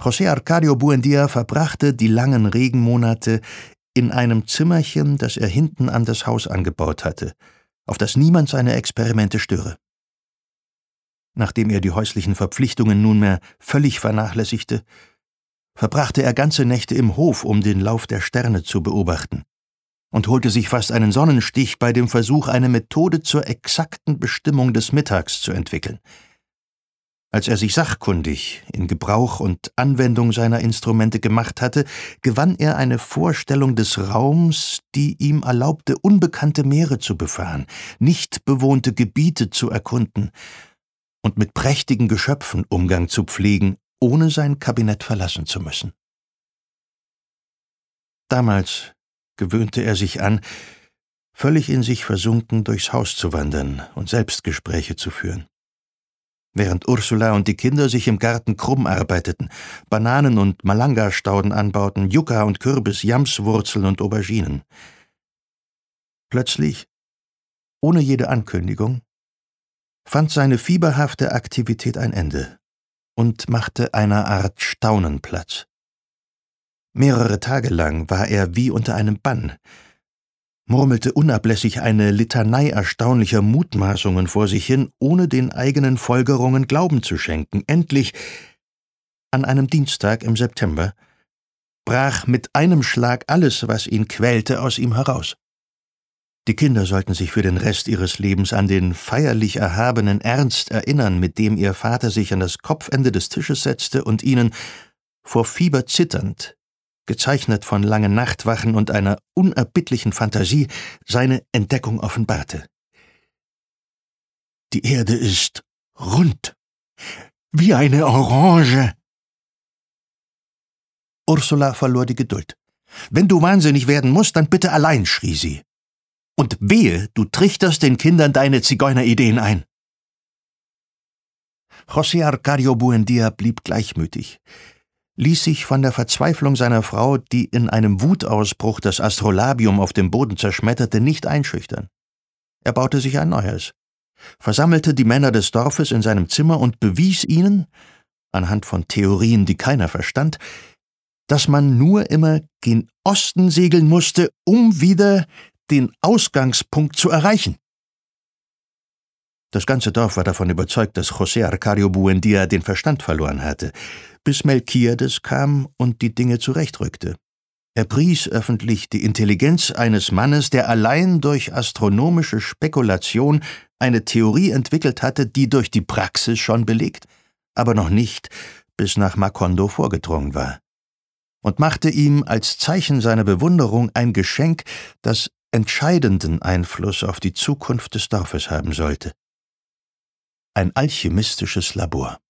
José Arcadio Buendía verbrachte die langen Regenmonate in einem Zimmerchen, das er hinten an das Haus angebaut hatte, auf das niemand seine Experimente störe. Nachdem er die häuslichen Verpflichtungen nunmehr völlig vernachlässigte, verbrachte er ganze Nächte im Hof, um den Lauf der Sterne zu beobachten, und holte sich fast einen Sonnenstich bei dem Versuch, eine Methode zur exakten Bestimmung des Mittags zu entwickeln. Als er sich sachkundig in Gebrauch und Anwendung seiner Instrumente gemacht hatte, gewann er eine Vorstellung des Raums, die ihm erlaubte, unbekannte Meere zu befahren, nicht bewohnte Gebiete zu erkunden und mit prächtigen Geschöpfen Umgang zu pflegen, ohne sein Kabinett verlassen zu müssen. Damals gewöhnte er sich an, völlig in sich versunken durchs Haus zu wandern und Selbstgespräche zu führen. Während Ursula und die Kinder sich im Garten krumm arbeiteten, Bananen- und Malanga-Stauden anbauten, Yucca und Kürbis, Jamswurzeln und Auberginen. Plötzlich, ohne jede Ankündigung, fand seine fieberhafte Aktivität ein Ende und machte einer Art Staunen Platz. Mehrere Tage lang war er wie unter einem Bann, murmelte unablässig eine Litanei erstaunlicher Mutmaßungen vor sich hin, ohne den eigenen Folgerungen Glauben zu schenken. Endlich, an einem Dienstag im September, brach mit einem Schlag alles, was ihn quälte, aus ihm heraus. Die Kinder sollten sich für den Rest ihres Lebens an den feierlich erhabenen Ernst erinnern, mit dem ihr Vater sich an das Kopfende des Tisches setzte und ihnen, vor Fieber zitternd, gezeichnet von langen Nachtwachen und einer unerbittlichen Fantasie, seine Entdeckung offenbarte. Die Erde ist rund, wie eine Orange. Ursula verlor die Geduld. »Wenn du wahnsinnig werden musst, dann bitte allein«, schrie sie. »Und wehe, du trichterst den Kindern deine Zigeunerideen ein.« José Arcadio Buendía blieb gleichmütig, ließ sich von der Verzweiflung seiner Frau, die in einem Wutausbruch das Astrolabium auf dem Boden zerschmetterte, nicht einschüchtern. Er baute sich ein neues, versammelte die Männer des Dorfes in seinem Zimmer und bewies ihnen, anhand von Theorien, die keiner verstand, dass man nur immer gen Osten segeln musste, um wieder den Ausgangspunkt zu erreichen. Das ganze Dorf war davon überzeugt, dass José Arcadio Buendía den Verstand verloren hatte, bis Melquiades kam und die Dinge zurechtrückte. Er pries öffentlich die Intelligenz eines Mannes, der allein durch astronomische Spekulation eine Theorie entwickelt hatte, die durch die Praxis schon belegt, aber noch nicht bis nach Macondo vorgedrungen war, und machte ihm als Zeichen seiner Bewunderung ein Geschenk, das entscheidenden Einfluss auf die Zukunft des Dorfes haben sollte: ein alchemistisches Labor.